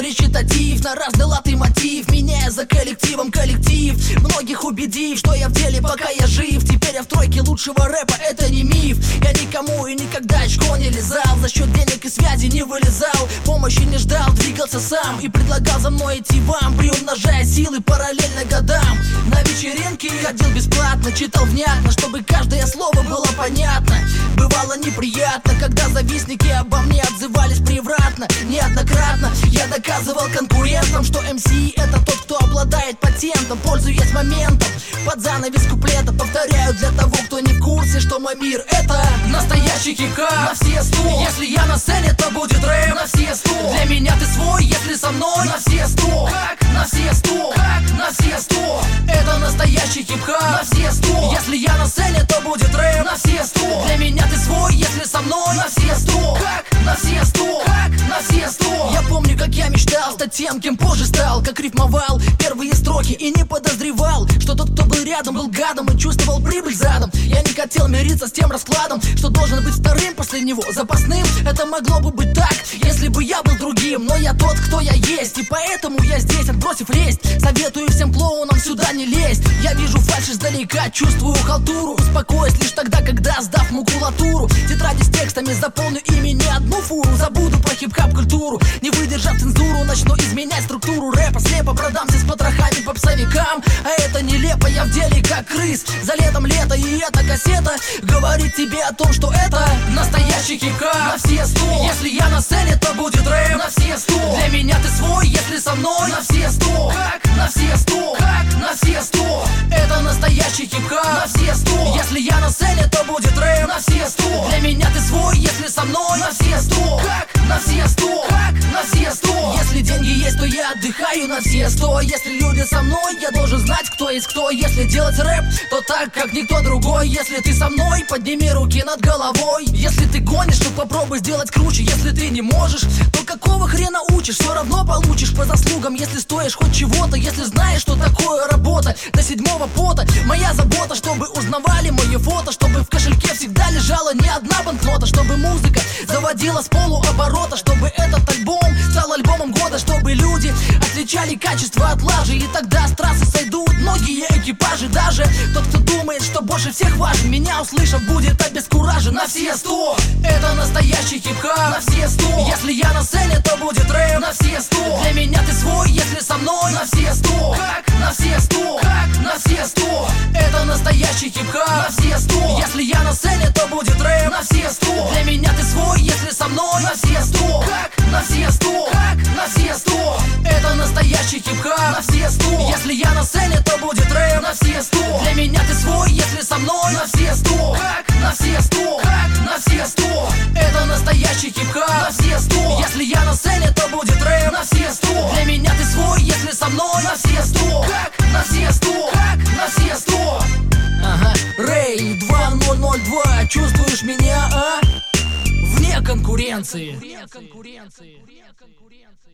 речитатив на разный лад и мотив, меняя за коллективом коллектив, многих убедив, что я в деле, пока я жив. Теперь я в тройке лучшего рэпа, это не миф. Я никому и никогда очко не лизал, за счет денег и связи не вылезал, помощи не ждал, двигался сам и предлагал за мной идти вам, приумножая силы параллельно годам. На вечеринки ходил бесплатно, читал внятно, чтобы каждое слово было понятно. Бывало неприятно, когда завистники обо мне отзывались превратно. Неоднократно я доказывал конкурентам, что МС это тот, кто обладает патентом. Пользуясь моментом, под занавес куплета повторяю для того, кто не в курсе, что мой мир это настоящий хип-хоп на все 100. Если я на сцене, то будет рэп на все 100. Для меня ты свой, если со мной на все 100. Как на все 100, как на все 100. Это настоящий хип-хоп на все 100. Если я на сцене, то будет рэп на все 100. Для меня ты свой, если со мной на все 100. Как на все 100, как на все 100. Я помню, как я мечтал стать тем, кем позже стал, как рифмовал первые строки и не подозревал, что тот, кто был рядом, был гадом и чувствовал прибыль задом. Я не хотел мириться с тем раскладом, что должен быть вторым после него, запасным. Это могло бы быть так, если бы я был другим, но я тот, кто я есть, и поэтому я здесь, отбросив лесть. Советую всем клоунам сюда не лезть. Я вижу фальшь издалека, чувствую халтуру, успокоюсь лишь тогда, когда, сдав макулатуру, тетради с текстами заполню ими не одну фуру. Забуду про хип-хоп культуру, не выдержав цензуру, начну изменять структуру рэпа. Слепо продамся с потрохами попсовикам, а это нелепо, я в деле как крыс. За летом лето, и эта кассета говорит тебе о том, что это настоящий хип-хоп на все 100. Если я на сцене, то будет рэп на все 100. Для меня ты свой, если со мной на все 100. Как на все 100, как на все 100. Это настоящий хип-хоп на все 100. Если я на сцене, то будет рэп на все 100. Для меня ты свой, если со мной на все 100. Как на все 100, как на все 100. Если деньги есть, то я отдыхаю на все 100. Если люди со мной, я должен знать, кто есть кто. Если делать рэп, то так, как никто другой. Если ты со мной, подними руки над головой. Если ты гонишь, то попробуй сделать круче. Если ты не можешь, то какого хрена учишь? Все равно получишь по заслугам, если стоишь хоть чего-то. Если знаешь, что такое работа до седьмого пота. Моя забота, чтобы узнавали мои фото, чтобы в кошельке всегда лежала не одна банкнота, чтобы музыка заводила с полуоборота, чтобы этот альбом стал альбомом года, чтобы люди отличали качество от лажи. И тогда с трассы сойдут многие экипажи. Даже тот, кто думает, что больше всех важен, меня услышав, будет обескуражен на все 100. Это настоящий хип-хоп на все 100. Если я на сцене, то будет рэп на все 100. Для меня ты свой, если со мной на все 100. Как на все 100, как на все 100. Это настоящий хип-хоп на все 100. Если я на сцене, то будет рэп на все 100. Для меня ты свой, если со мной на все 100. Как на все 100, как на все 100. Это настоящий хип-хоп на все 100. Если я на сцене, то будет рэп на все 100. Для меня ты свой, если со мной на все 100. Как на все 100, как на все 100. Это настоящий хип-хоп на все 100. Если я на сцене, то будет рэп на все 100. Для меня ты свой, если со мной на все 100. Как на все 100, как на все 100. Ага, Рэй 2002, чувствуешь меня, а? Вне конкуренции.